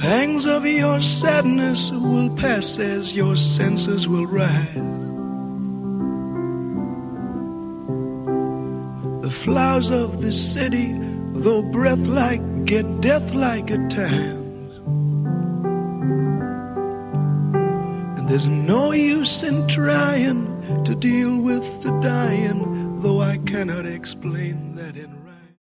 pangs of your sadness will pass as your senses will rise. The flowers of the city, though breath-like, get death-like at times. And there's no use in trying to deal with the dying, though I cannot explain that in